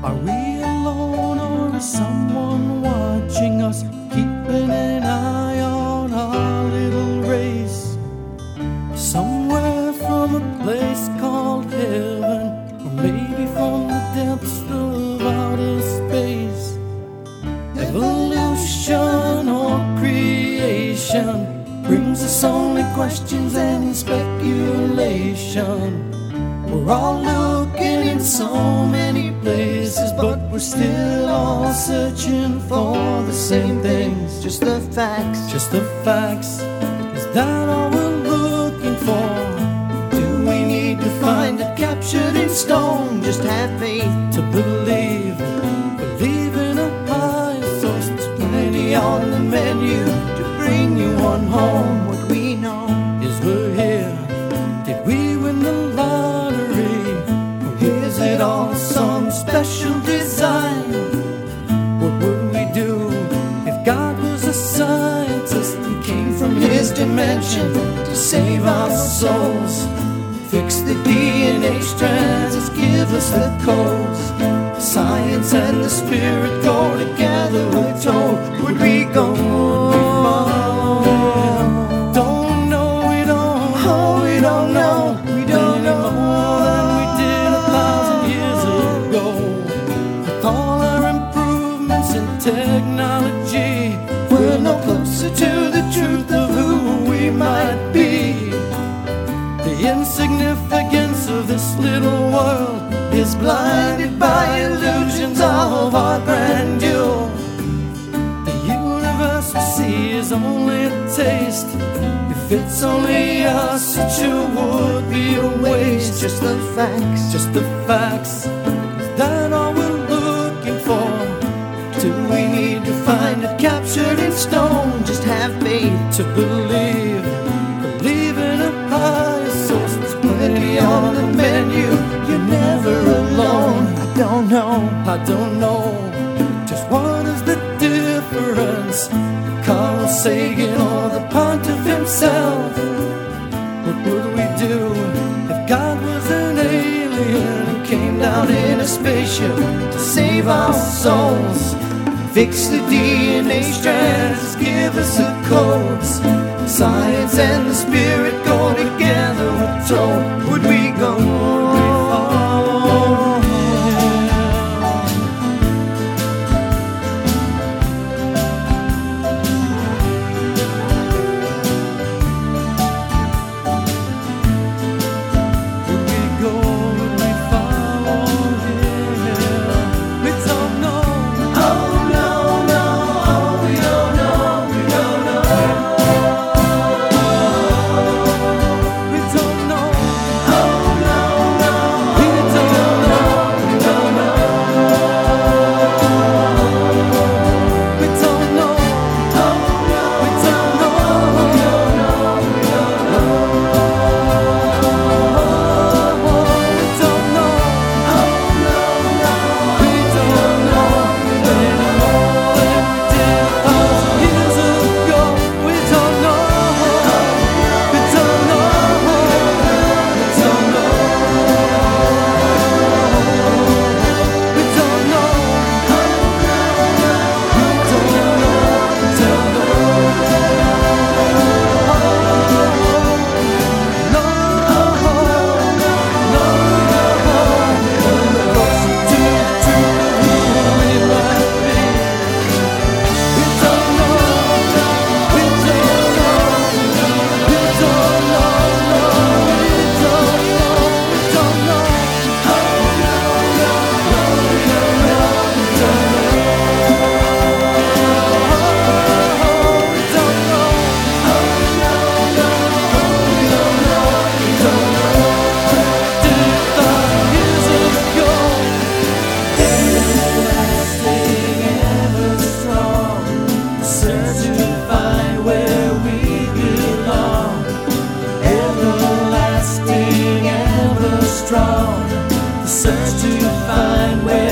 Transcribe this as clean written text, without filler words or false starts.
Are we alone or is someone watching us, keeping an eye on our little race? Somewhere from a place called heaven, or maybe from the depths of outer space. Evolution or creation brings us only questions and speculation. We're all looking in so many places, but we're still all searching for the same things. Just the facts. Just the facts. Is that all we're looking for? Do we need to find it captured in stone? Just have faith to believe. Believe in a higher source. There's plenty on the menu to bring you on home. what we know. Is we're here. Did we win the lottery? Or is it all some special design? What would we do if God was a scientist and came from his dimension to save our souls? Fix the DNA strands, just give us the codes. Science and the spirit go together, we're told. Would we go? Would we follow? Don't know, we don't. Oh, we don't know. We don't know more than we did 1,000 years ago. With all our improvements in technology, we're no closer to the truth of who we might be. The insignificance of this little world is blinded by illusions of our grandeur. The universe we see is only a taste. If it's only us, it sure would be a waste. Just the facts. Just the facts. Is that all we're looking for? Do we need to find it captured in stone? Just have faith to believe. Believe in a higher source. There's plenty on the menu. You're never alone. I don't know. I don't know. Just what is the difference? Carl Sagan or the Pontiff himself? What would we do if God was an alien and came down in a spaceship to save our souls? Fix the DNA strands, give us the codes. Science and the spirit go together, we're told. Would we go? Would we follow? Would we go? Would we follow? We don't know. Oh, no, no. Oh, we don't know. We don't know. We don't know. Oh, no, no. We don't know. We don't know. We don't know. Oh, no. We don't know. We don't know. We don't know. We don't know. Oh, no, no. We don't know. Than we did 1,000 years ago. We don't know. We don't know. We don't know. We don't know. Strong, the search to find where